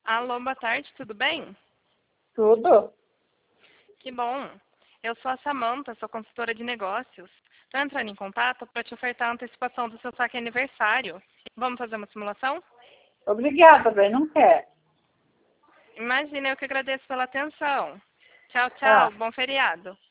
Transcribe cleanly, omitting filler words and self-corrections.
Alô, boa tarde, tudo bem? Tudo? Que bom. Eu sou a Samanta, sou consultora de negócios. Estou entrando em contato para te ofertar a antecipação do seu saque aniversário. Vamos fazer uma simulação? Obrigada, bem, não quer. Imagina, eu que agradeço pela atenção. Tchau, tchau, Tá. bom feriado.